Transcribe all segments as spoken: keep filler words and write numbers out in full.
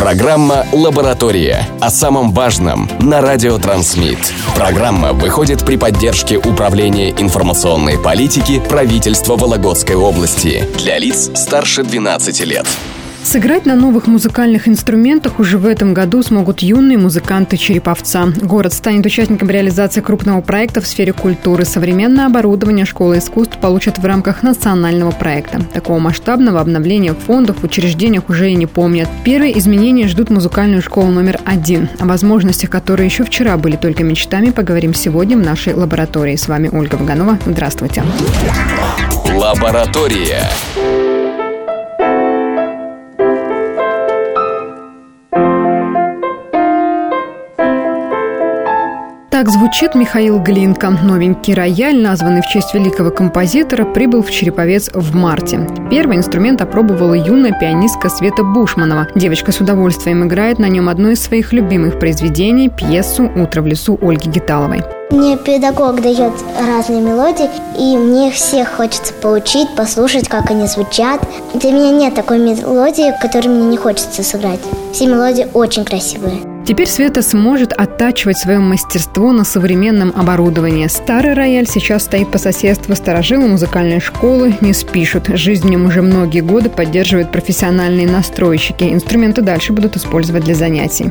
Программа «Лаборатория» о самом важном на радио «Трансмит». Программа выходит при поддержке Управления информационной политики правительства Вологодской области для лиц старше двенадцати лет. Сыграть на новых музыкальных инструментах уже в этом году смогут юные музыканты Череповца. Город станет участником реализации крупного проекта в сфере культуры. Современное оборудование школы искусств получат в рамках национального проекта. Такого масштабного обновления фондов в учреждениях уже и не помнят. Первые изменения ждут музыкальную школу номер один. О возможностях, которые еще вчера были только мечтами, поговорим сегодня в нашей лаборатории. С вами Ольга Ваганова. Здравствуйте. Лаборатория. Так звучит Михаил Глинка. Новенький рояль, названный в честь великого композитора, прибыл в Череповец в марте. Первый инструмент опробовала юная пианистка Света Бушманова. Девочка с удовольствием играет на нем одно из своих любимых произведений – пьесу «Утро в лесу» Ольги Гиталовой. Мне педагог дает разные мелодии, и мне их всех хочется поучить, послушать, как они звучат. Для меня нет такой мелодии, которую мне не хочется сыграть. Все мелодии очень красивые. Теперь Света сможет оттачивать свое мастерство на современном оборудовании. Старый рояль сейчас стоит по соседству. Старожилы музыкальной школы не спишут. Жизнь в нем уже многие годы поддерживают профессиональные настройщики. Инструменты дальше будут использовать для занятий.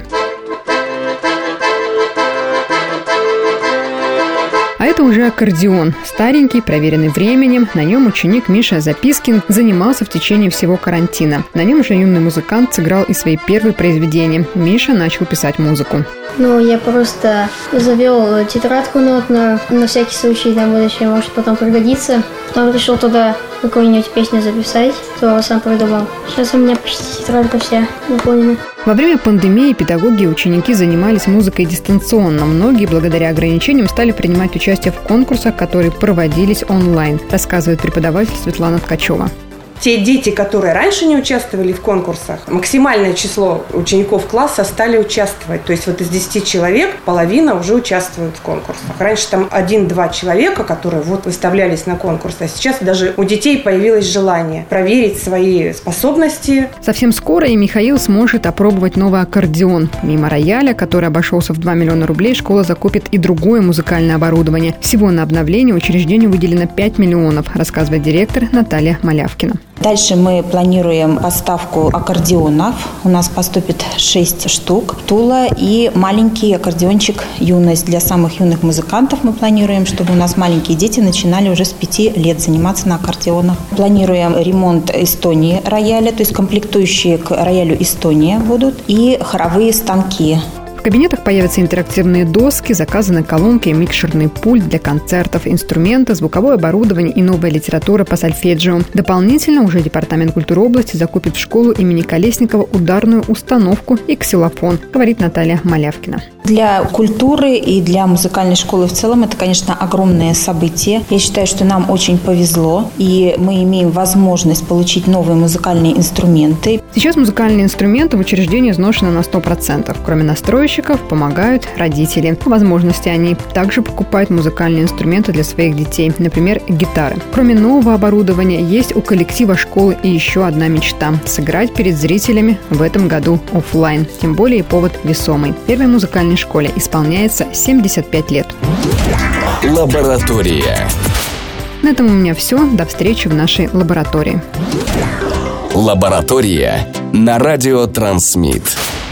А это уже аккордеон. Старенький, проверенный временем. На нем ученик Миша Запискин занимался в течение всего карантина. На нем же юный музыкант сыграл и свои первые произведения. Миша начал писать музыку. Ну, я просто завел тетрадку нот на, на всякий случай, на будущее, может потом пригодится. Потом решил туда какую-нибудь песню записать, которую сам придумал. Сейчас у меня почти тетрадка вся наполнена. Во время пандемии педагоги и ученики занимались музыкой дистанционно. Многие, благодаря ограничениям, стали принимать участие в конкурсах, которые проводились онлайн, рассказывает преподаватель Светлана Ткачева. Те дети, которые раньше не участвовали в конкурсах, максимальное число учеников класса стали участвовать. То есть вот из десяти человек половина уже участвует в конкурсах. Раньше там один-два человека, которые вот выставлялись на конкурс, а сейчас даже у детей появилось желание проверить свои способности. Совсем скоро и Михаил сможет опробовать новый аккордеон. Помимо рояля, который обошелся в два миллиона рублей, школа закупит и другое музыкальное оборудование. Всего на обновление учреждению выделено пять миллионов, рассказывает директор Наталья Малявкина. Дальше мы планируем поставку аккордеонов. У нас поступит шесть штук. Тула и маленький аккордеончик «Юность». Для самых юных музыкантов мы планируем, чтобы у нас маленькие дети начинали уже с пяти лет заниматься на аккордеонах. Планируем ремонт Эстонии рояля, то есть комплектующие к роялю Эстония будут, и хоровые станки. В кабинетах появятся интерактивные доски, заказаны колонки и микшерный пульт для концертов, инструменты, звуковое оборудование и новая литература по сольфеджио. Дополнительно уже Департамент культуры области закупит в школу имени Колесникова ударную установку и ксилофон, говорит Наталья Малявкина. Для культуры и для музыкальной школы в целом это, конечно, огромное событие. Я считаю, что нам очень повезло, и мы имеем возможность получить новые музыкальные инструменты. Сейчас музыкальные инструменты в учреждении изношены на сто процентов. Кроме настройщиков, помогают родители. По возможности они также покупают музыкальные инструменты для своих детей, например, гитары. Кроме нового оборудования, есть у коллектива школы и еще одна мечта – сыграть перед зрителями в этом году офлайн. Тем более и повод весомый. Первой музыкальной школе исполняется семьдесят пять лет. Лаборатория. На этом у меня все. До встречи в нашей лаборатории. Лаборатория на радио «Трансмит».